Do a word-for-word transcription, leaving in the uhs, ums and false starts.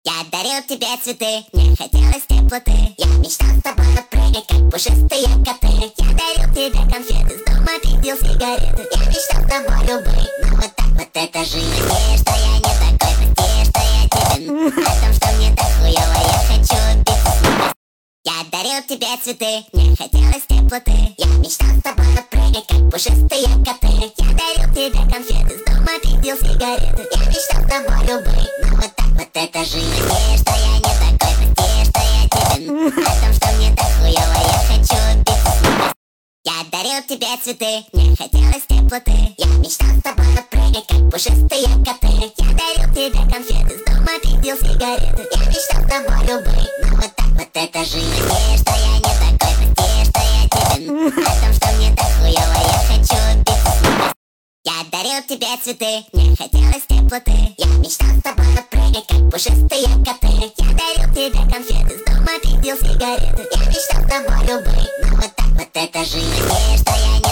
Я дарил тебе цветы, мне хотелось теплоты. Я мечтал с тобой прыгать, как пушистые коты. Я дарил тебе конфеты, с дома пиздил сигареты. Я мечтал с тобой любить, но вот так вот это жизнь. Прости, что я не такой, прости, что я тебе о том, что мне так хуёво, я хочу убиться с ним. Я дарил тебе цветы, мне хотелось теплоты. Я мечтал с тобой прыгать, как пушистые коты. Я дарил тебе конфеты, с дома пиздил сигареты. Я мечтал с тобой любить, но вот так вот это жизнь. Прости, что я не такой, прости, что я тебе о том, что мне так хуёво, я хочу убиться с ним. Я дарил тебе цветы, мне хотелось теплоты. Я мечтал с тобой прыгать, как пушистые коты. Я дарил тебе конфеты, с дома пиздил сигареты. Я мечтал с тобой любить, но вот так вот это жизнь. Прости, что я не такой, прости, что я тебе о том, что мне так хуёво, я хочу убиться с ним. Я дарил тебе цветы, мне хотелось теплоты. Я мечтал с тобой прыгать, как пушистые коты. Я дарил тебе конфеты, с дома пиздил сигареты. Я мечтал с тобой любить, но вот так вот это жизнь. Прости, что я не